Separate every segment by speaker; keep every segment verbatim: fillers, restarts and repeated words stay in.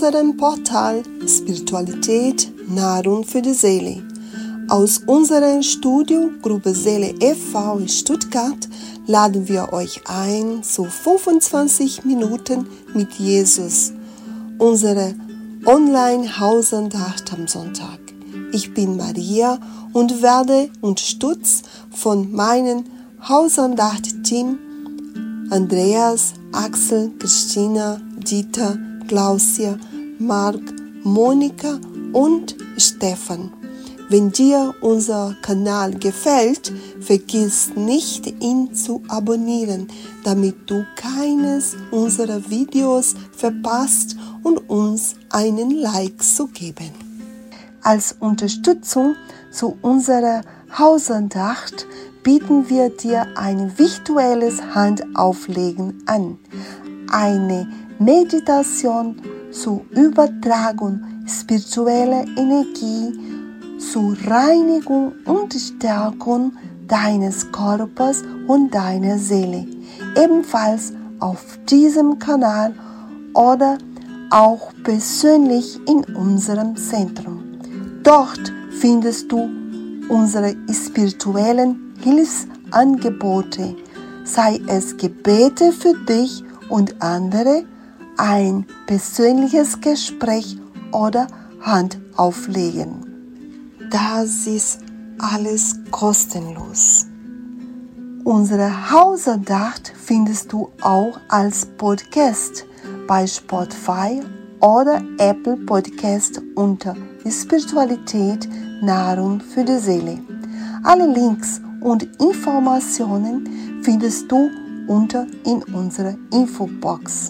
Speaker 1: unserem Portal Spiritualität, Nahrung für die Seele. Aus unserer Studio Gruppe Seele e V in Stuttgart laden wir euch ein zu fünfundzwanzig Minuten mit Jesus, unsere Online-Hausandacht am Sonntag. Ich bin Maria und werde unterstützt von meinem Hausandacht-Team Andreas, Axel, Christina, Dieter, Klausia, Marc, Monika und Stefan. Wenn dir unser Kanal gefällt, vergiss nicht, ihn zu abonnieren, damit du keines unserer Videos verpasst und uns einen Like zu geben. Als Unterstützung zu unserer Hausandacht bieten wir dir ein virtuelles Handauflegen an. Eine Meditation zur Übertragung spiritueller Energie, zur Reinigung und Stärkung deines Körpers und deiner Seele. Ebenfalls auf diesem Kanal oder auch persönlich in unserem Zentrum. Dort findest du unsere spirituellen Hilfsangebote, sei es Gebete für dich und andere, ein persönliches Gespräch oder Handauflegen. Das ist alles kostenlos. Unsere Hausandacht findest du auch als Podcast bei Spotify oder Apple Podcast unter Spiritualität, Nahrung für die Seele. Alle Links und Informationen findest du unter in unserer Infobox.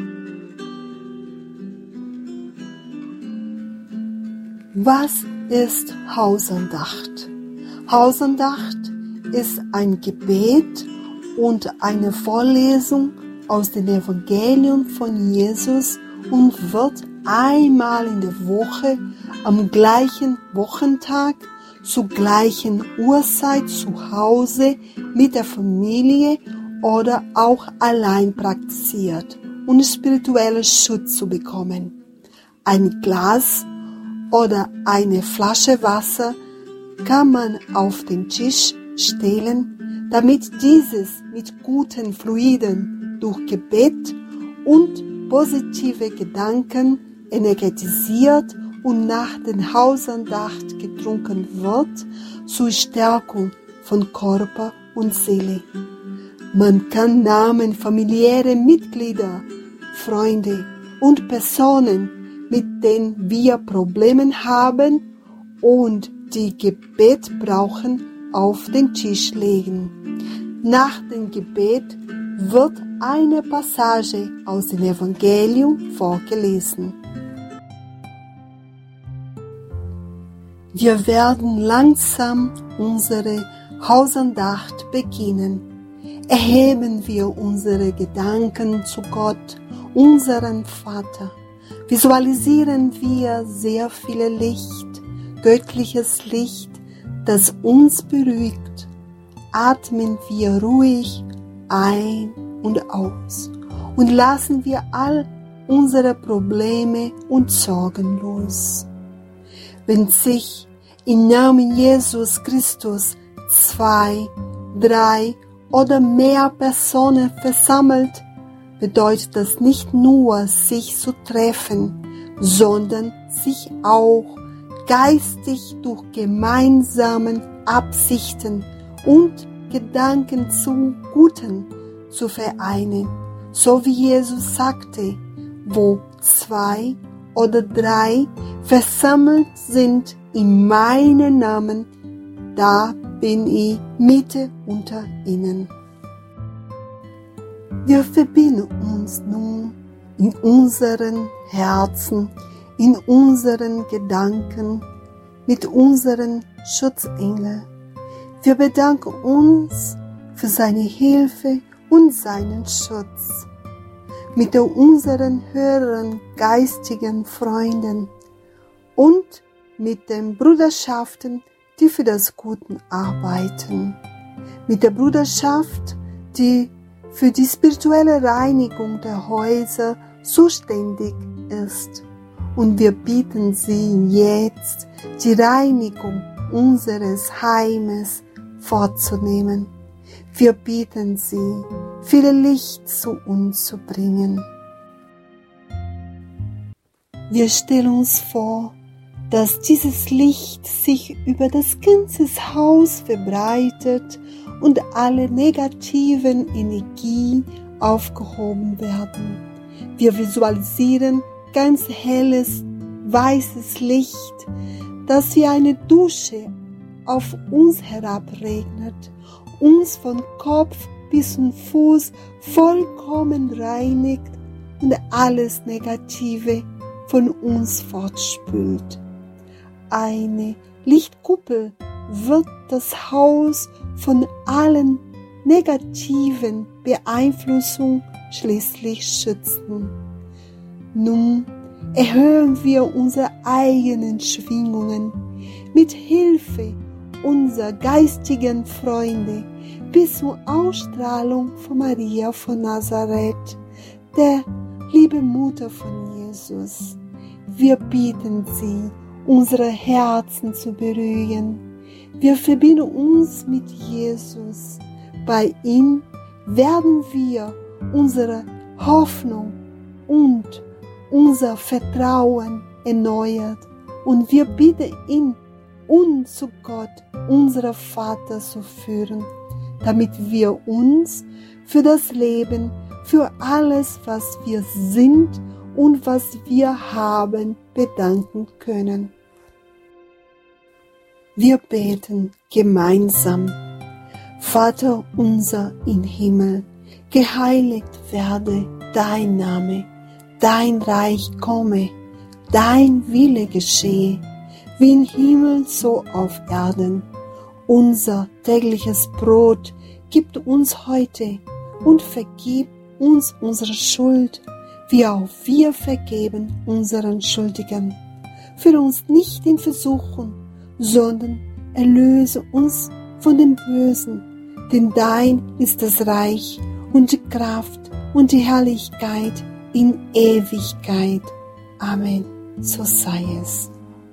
Speaker 1: Was ist Hausandacht? Hausandacht ist ein Gebet und eine Vorlesung aus dem Evangelium von Jesus und wird einmal in der Woche am gleichen Wochentag zur gleichen Uhrzeit zu Hause mit der Familie oder auch allein praktiziert, um spirituellen Schutz zu bekommen. Ein Glas oder eine Flasche Wasser kann man auf den Tisch stellen, damit dieses mit guten Fluiden durch Gebet und positive Gedanken energetisiert und nach der Hausandacht getrunken wird, zur Stärkung von Körper und Seele. Man kann Namen familiärer Mitglieder, Freunde und Personen, mit denen wir Probleme haben und die Gebet brauchen, auf den Tisch legen. Nach dem Gebet wird eine Passage aus dem Evangelium vorgelesen. Wir werden langsam unsere Hausandacht beginnen. Erheben wir unsere Gedanken zu Gott, unserem Vater. Visualisieren wir sehr viel Licht, göttliches Licht, das uns beruhigt. Atmen wir ruhig ein und aus und lassen wir all unsere Probleme und Sorgen los. Wenn sich im Namen Jesus Christus zwei, drei oder mehr Personen versammelt, bedeutet das nicht nur, sich zu treffen, sondern sich auch geistig durch gemeinsame Absichten und Gedanken zum Guten zu vereinen. So wie Jesus sagte, wo zwei oder drei versammelt sind in meinem Namen, da bin ich Mitte unter ihnen. Wir verbinden uns nun in unseren Herzen, in unseren Gedanken mit unseren Schutzengeln. Wir bedanken uns für seine Hilfe und seinen Schutz. Mit unseren höheren geistigen Freunden und mit den Bruderschaften, die für das Gute arbeiten. Mit der Bruderschaft, die für die spirituelle Reinigung der Häuser zuständig ist. und wir bitten Sie jetzt, die Reinigung unseres Heimes vorzunehmen. Wir bitten Sie, viel Licht zu uns zu bringen. Wir stellen uns vor, dass dieses Licht sich über das ganze Haus verbreitet und alle negativen Energien aufgehoben werden. Wir visualisieren ganz helles, weißes Licht, das wie eine Dusche auf uns herabregnet, uns von Kopf bis zum Fuß vollkommen reinigt und alles Negative von uns fortspült. Eine Lichtkuppel wird das Haus von allen negativen Beeinflussungen schließlich schützen. Nun erhöhen wir unsere eigenen Schwingungen mit Hilfe unserer geistigen Freunde bis zur Ausstrahlung von Maria von Nazareth, der liebe Mutter von Jesus. Wir bitten Sie, unsere Herzen zu berühren. Wir verbinden uns mit Jesus. Bei ihm werden wir unsere Hoffnung und unser Vertrauen erneuert und wir bitten ihn, uns zu Gott, unserem Vater, zu führen, damit wir uns für das Leben, für alles, was wir sind und was wir haben, bedanken können. Wir beten gemeinsam. Vater unser im Himmel, geheiligt werde dein Name, dein Reich komme, dein Wille geschehe, wie im Himmel so auf Erden. Unser tägliches Brot gib uns heute und vergib uns unsere Schuld, wie auch wir vergeben unseren Schuldigen. Führe uns nicht in Versuchung, sondern erlöse uns von dem Bösen, denn dein ist das Reich und die Kraft und die Herrlichkeit in Ewigkeit. Amen. So sei es.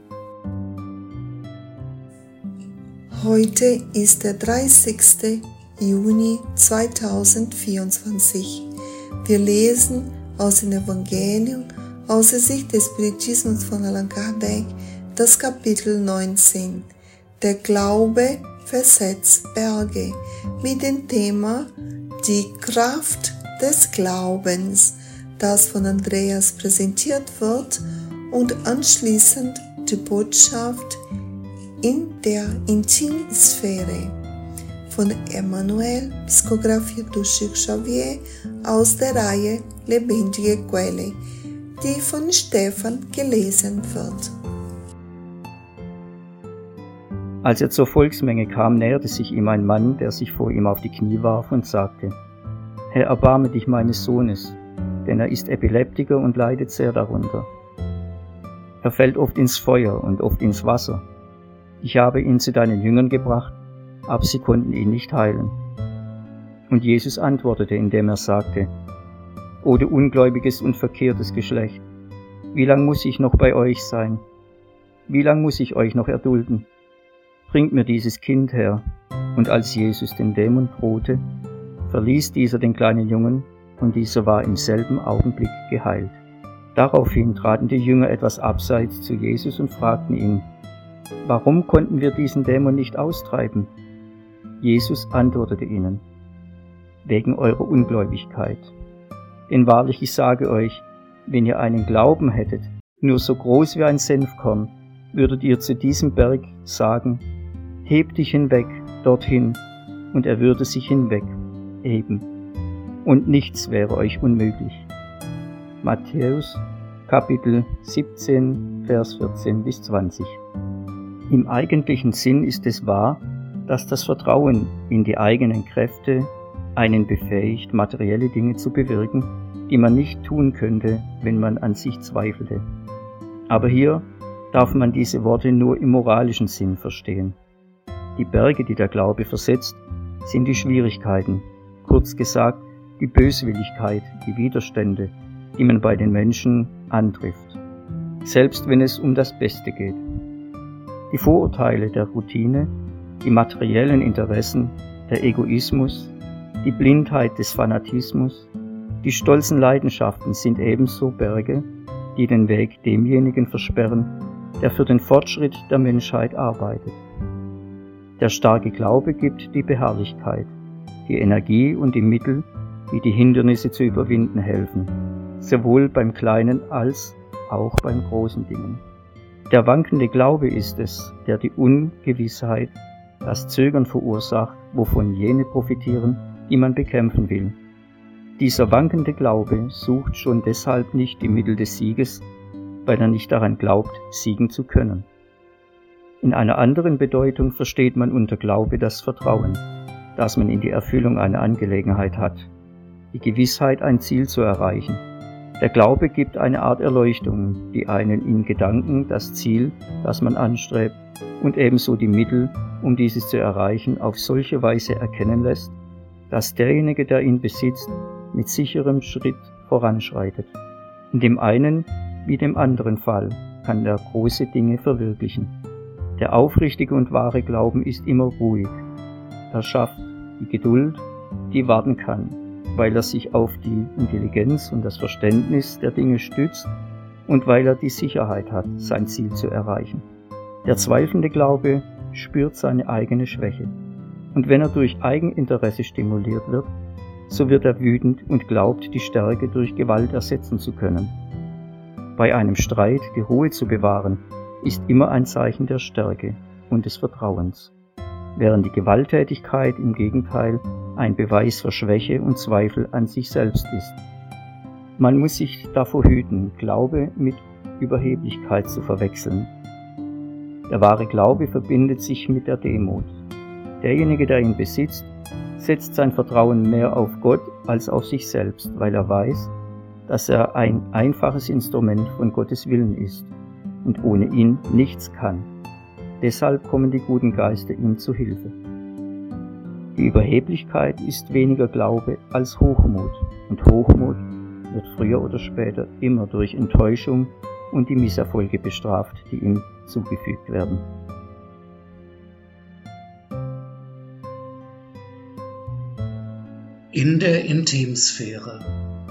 Speaker 1: Heute ist der dreißigste Juni zweitausendvierundzwanzig. Wir lesen aus dem Evangelium aus der Sicht des Spiritismus von Allan Kardec, das Kapitel neunzehn. Der Glaube versetzt Berge, mit dem Thema Die Kraft des Glaubens, das von Andreas präsentiert wird und anschließend die Botschaft in der Intimsphäre von Emmanuel, Psikografie durch Chico Xavier aus der Reihe Lebendige Quelle, die von Stefan gelesen wird.
Speaker 2: Als er zur Volksmenge kam, näherte sich ihm ein Mann, der sich vor ihm auf die Knie warf und sagte: Herr, erbarme dich meines Sohnes, denn er ist Epileptiker und leidet sehr darunter. Er fällt oft ins Feuer und oft ins Wasser. Ich habe ihn zu deinen Jüngern gebracht, aber sie konnten ihn nicht heilen. Und Jesus antwortete, indem er sagte: O du ungläubiges und verkehrtes Geschlecht, wie lang muss ich noch bei euch sein? Wie lang muss ich euch noch erdulden? Bringt mir dieses Kind her. Und als Jesus den Dämon drohte, verließ dieser den kleinen Jungen, und dieser war im selben Augenblick geheilt. Daraufhin traten die Jünger etwas abseits zu Jesus und fragten ihn: Warum konnten wir diesen Dämon nicht austreiben? Jesus antwortete ihnen: Wegen eurer Ungläubigkeit. Denn wahrlich, ich sage euch, wenn ihr einen Glauben hättet, nur so groß wie ein Senfkorn, würdet ihr zu diesem Berg sagen: Heb dich hinweg, dorthin, und er würde sich hinweg heben. Und nichts wäre euch unmöglich. Matthäus, Kapitel siebzehn, Vers vierzehn bis zwanzig. Im eigentlichen Sinn ist es wahr, dass das Vertrauen in die eigenen Kräfte einen befähigt, materielle Dinge zu bewirken, die man nicht tun könnte, wenn man an sich zweifelte. Aber hier darf man diese Worte nur im moralischen Sinn verstehen. Die Berge, die der Glaube versetzt, sind die Schwierigkeiten, kurz gesagt die Böswilligkeit, die Widerstände, die man bei den Menschen antrifft. selbst wenn es um das Beste geht. Die Vorurteile der Routine, die materiellen Interessen, der Egoismus, die Blindheit des Fanatismus, die stolzen Leidenschaften sind ebenso Berge, die den Weg demjenigen versperren, der für den Fortschritt der Menschheit arbeitet. Der starke Glaube gibt die Beharrlichkeit, die Energie und die Mittel, die die Hindernisse zu überwinden helfen, sowohl beim Kleinen als auch beim großen Dingen. Der wankende Glaube ist es, der die Ungewissheit, das Zögern verursacht, wovon jene profitieren, die man bekämpfen will. Dieser wankende Glaube sucht schon deshalb nicht die Mittel des Sieges, weil er nicht daran glaubt, siegen zu können. In einer anderen Bedeutung versteht man unter Glaube das Vertrauen, das man in die Erfüllung einer Angelegenheit hat, die Gewissheit, ein Ziel zu erreichen. Der Glaube gibt eine Art Erleuchtung, die einen in Gedanken das Ziel, das man anstrebt, und ebenso die Mittel, um dieses zu erreichen, auf solche Weise erkennen lässt, dass derjenige, der ihn besitzt, mit sicherem Schritt voranschreitet. In dem einen wie dem anderen Fall kann er große Dinge verwirklichen. Der aufrichtige und wahre Glauben ist immer ruhig. Er schafft die Geduld, die warten kann, weil er sich auf die Intelligenz und das Verständnis der Dinge stützt und weil er die Sicherheit hat, sein Ziel zu erreichen. Der zweifelnde Glaube spürt seine eigene Schwäche. Und wenn er durch Eigeninteresse stimuliert wird, so wird er wütend und glaubt, die Stärke durch Gewalt ersetzen zu können. Bei einem Streit die Ruhe zu bewahren, ist immer ein Zeichen der Stärke und des Vertrauens, während die Gewalttätigkeit im Gegenteil ein Beweis für Schwäche und Zweifel an sich selbst ist. Man muss sich davor hüten, Glaube mit Überheblichkeit zu verwechseln. Der wahre Glaube verbindet sich mit der Demut. Derjenige, der ihn besitzt, setzt sein Vertrauen mehr auf Gott als auf sich selbst, weil er weiß, dass er ein einfaches Instrument von Gottes Willen ist und ohne ihn nichts kann. Deshalb kommen die guten Geister ihm zu Hilfe. Die Überheblichkeit ist weniger Glaube als Hochmut, und Hochmut wird früher oder später immer durch Enttäuschung und die Misserfolge bestraft, die ihm zugefügt werden.
Speaker 3: In der Intimsphäre.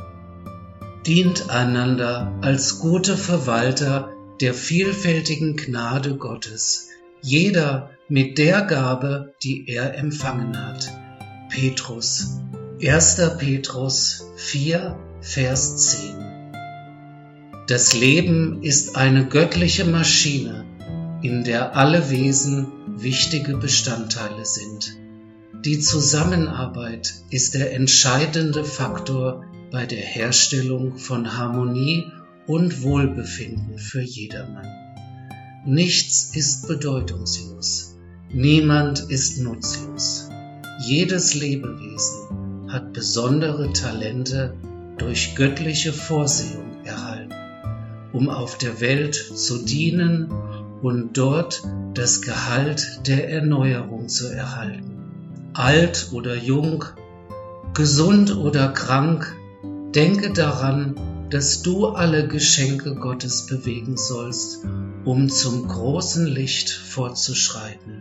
Speaker 3: Dient einander als gute Verwalter der vielfältigen Gnade Gottes, jeder mit der Gabe, die er empfangen hat. Petrus, erster Petrus vier, Vers zehn. Das Leben ist eine göttliche Maschine, in der alle Wesen wichtige Bestandteile sind. Die Zusammenarbeit ist der entscheidende Faktor bei der Herstellung von Harmonie und Wohlbefinden für jedermann. Nichts ist bedeutungslos, niemand ist nutzlos. Jedes Lebewesen hat besondere Talente durch göttliche Vorsehung erhalten, um auf der Welt zu dienen und dort das Gehalt der Erneuerung zu erhalten. Alt oder jung, gesund oder krank, denke daran, dass du alle Geschenke Gottes bewegen sollst, um zum großen Licht fortzuschreiten.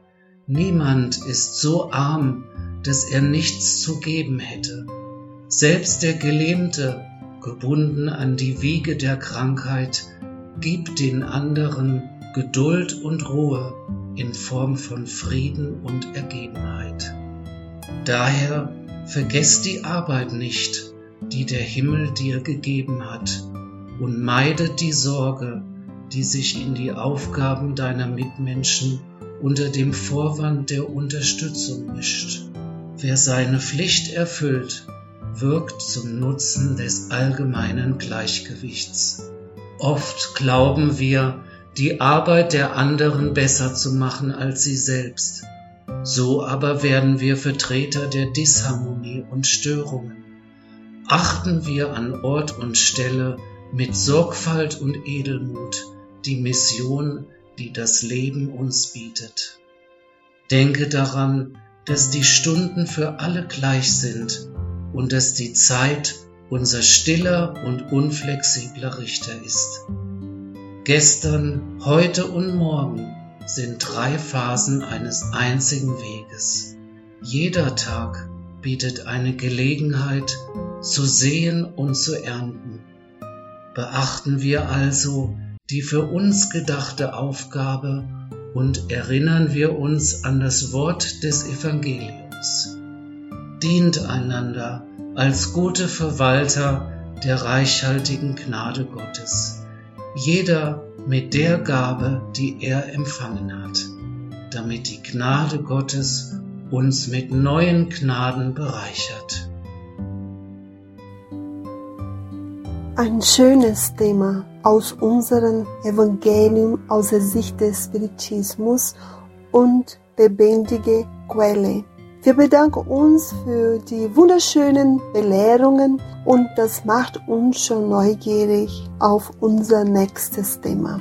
Speaker 3: Niemand ist so arm, dass er nichts zu geben hätte. Selbst der Gelähmte, gebunden an die Wiege der Krankheit, gibt den anderen Geduld und Ruhe in Form von Frieden und Ergebenheit. Daher vergess die Arbeit nicht, die der Himmel dir gegeben hat, und meide die Sorge, die sich in die Aufgaben deiner Mitmenschen unter dem Vorwand der Unterstützung mischt. Wer seine Pflicht erfüllt, wirkt zum Nutzen des allgemeinen Gleichgewichts. Oft glauben wir, die Arbeit der anderen besser zu machen als sie selbst. So aber werden wir Vertreter der Disharmonie und Störungen. Achten wir an Ort und Stelle mit Sorgfalt und Edelmut die Mission, die das Leben uns bietet. Denke daran, dass die Stunden für alle gleich sind und dass die Zeit unser stiller und unflexibler Richter ist. Gestern, heute und morgen sind drei Phasen eines einzigen Weges. Jeder Tag bietet eine Gelegenheit zu sehen und zu ernten. Beachten wir also die für uns gedachte Aufgabe und erinnern wir uns an das Wort des Evangeliums. Dient einander als gute Verwalter der reichhaltigen Gnade Gottes, jeder mit der Gabe, die er empfangen hat, damit die Gnade Gottes uns mit neuen Gnaden bereichert.
Speaker 1: Ein schönes Thema aus unserem Evangelium aus der Sicht des Spiritismus und lebendige Quelle. Wir bedanken uns für die wunderschönen Belehrungen und das macht uns schon neugierig auf unser nächstes Thema.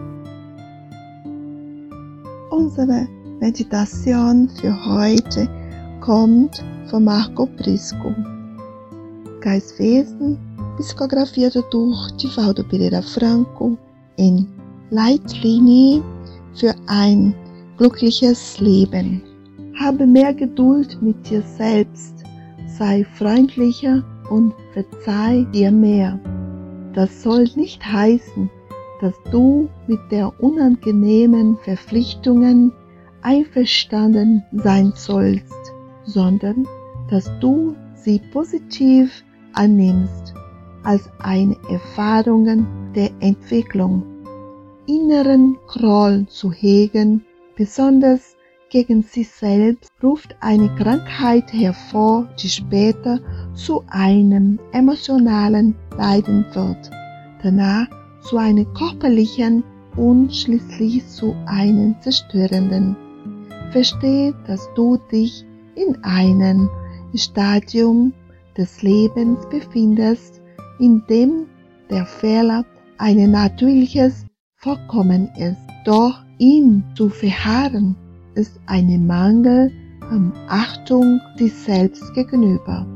Speaker 4: Unsere Meditation für heute kommt von Marco Prisco. Geistwesen, psicografiert durch Divaldo Pereira Franco in Leitlinie für ein glückliches Leben. Habe mehr Geduld mit dir selbst, sei freundlicher und verzeih dir mehr. Das soll nicht heißen, dass du mit der unangenehmen Verpflichtungen einverstanden sein sollst, sondern dass du sie positiv annimmst als eine Erfahrung der Entwicklung. Inneren Groll zu hegen, besonders gegen sich selbst, ruft eine Krankheit hervor, die später zu einem emotionalen Leiden wird, danach zu einem körperlichen und schließlich zu einem zerstörenden. Verstehe, dass du dich in einem Stadium des Lebens befindest, in dem der Fehler ein natürliches Vorkommen ist. Doch ihn zu verharren, ist ein Mangel an Achtung sich selbst gegenüber.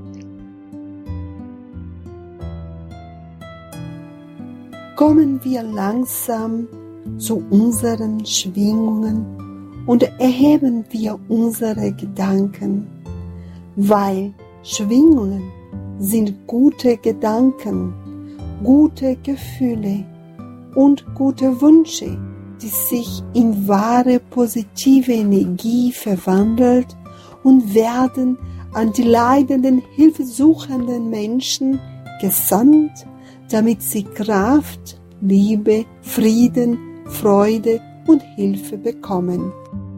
Speaker 1: Kommen wir langsam zu unseren Schwingungen und erheben wir unsere Gedanken, weil Schwingungen sind gute Gedanken, gute Gefühle und gute Wünsche, die sich in wahre positive Energie verwandelt und werden an die leidenden, hilfesuchenden Menschen gesandt, damit sie Kraft, Liebe, Frieden, Freude und Hilfe bekommen.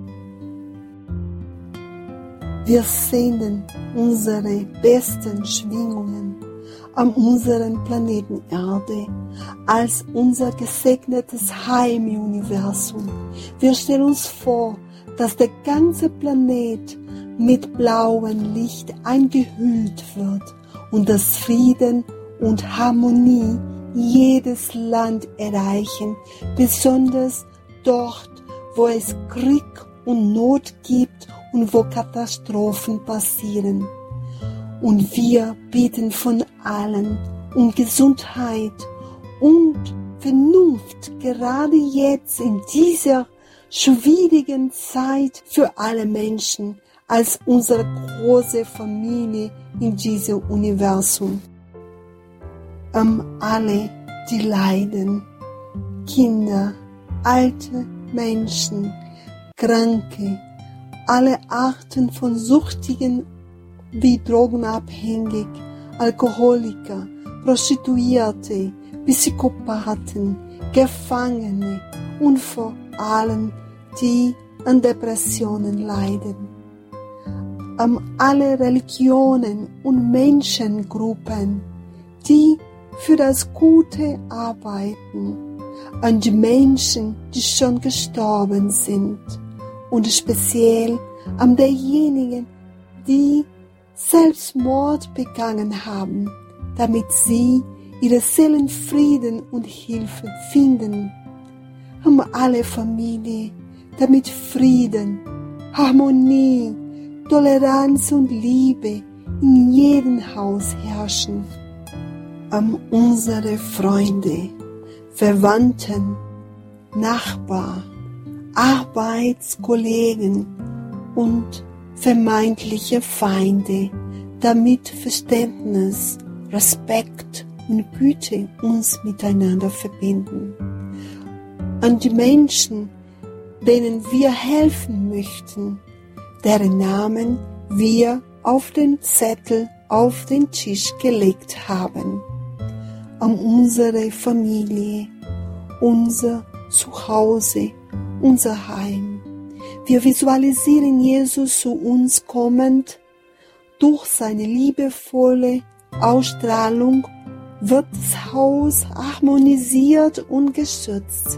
Speaker 1: Wir senden unsere besten Schwingungen an unseren Planeten Erde als unser gesegnetes Heim im Universum. Wir stellen uns vor, dass der ganze Planet mit blauem Licht eingehüllt wird und dass Frieden und Harmonie jedes Land erreichen, besonders dort, wo es Krieg und Not gibt und wo Katastrophen passieren. Und wir bitten von allen um Gesundheit und Vernunft, gerade jetzt in dieser schwierigen Zeit für alle Menschen, als unsere große Familie in diesem Universum. Um alle, die leiden, Kinder, alte Menschen, Kranke, alle Arten von Süchtigen wie Drogenabhängig, Alkoholiker, Prostituierte, Psychopathen, Gefangene und vor allem die an Depressionen leiden. An alle Religionen und Menschengruppen, die für das Gute arbeiten, an die Menschen, die schon gestorben sind und speziell an derjenigen, die Selbstmord begangen haben, damit sie ihre Seelenfrieden und Hilfe finden. An alle Familien, damit Frieden, Harmonie, Toleranz und Liebe in jedem Haus herrschen. An unsere Freunde, Verwandten Nachbar, Arbeitskollegen und vermeintliche Feinde, damit Verständnis, Respekt und Güte uns miteinander verbinden. An die Menschen, denen wir helfen möchten, deren Namen wir auf den Zettel auf den Tisch gelegt haben, an unsere Familie, unser Zuhause, unser Heim. Wir visualisieren Jesus zu uns kommend. Durch seine liebevolle Ausstrahlung wird das Haus harmonisiert und geschützt.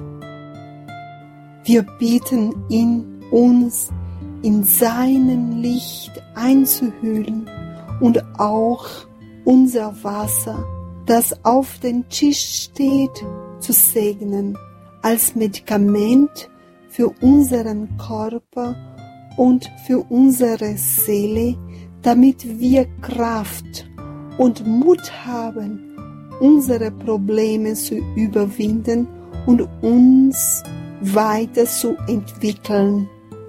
Speaker 1: Wir bitten ihn, uns in seinem Licht einzuhüllen und auch unser Wasser, das auf dem Tisch steht, zu segnen, als Medikament für unseren Körper und für unsere Seele, damit wir Kraft und Mut haben, unsere Probleme zu überwinden und uns weiterzuentwickeln.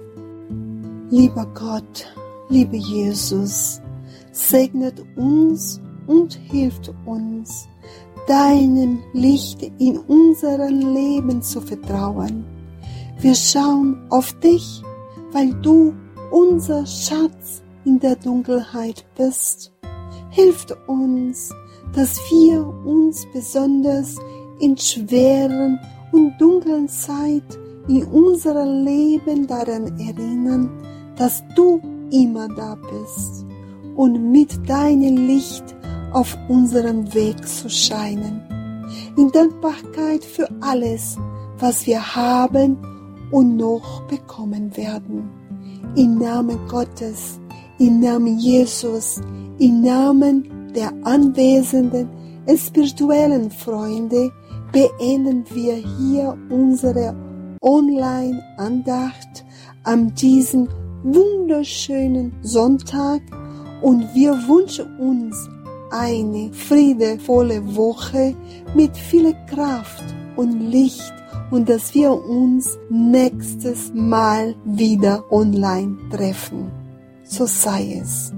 Speaker 1: Lieber Gott, lieber Jesus, segnet uns und hilft uns, deinem Licht in unserem Leben zu vertrauen. Wir schauen auf dich, weil du unser Schatz in der Dunkelheit bist. Hilft uns, dass wir uns besonders in schweren und dunklen Zeit in unserem Leben daran erinnern, dass du immer da bist und mit deinem Licht auf unserem Weg zu scheinen. In Dankbarkeit für alles, was wir haben und noch bekommen werden. Im Namen Gottes, im Namen Jesus, im Namen der anwesenden spirituellen Freunde beenden wir hier unsere Online-Andacht an diesem wunderschönen Sonntag und wir wünschen uns eine friedevolle Woche mit viel Kraft und Licht und dass wir uns nächstes Mal wieder online treffen. So sei es.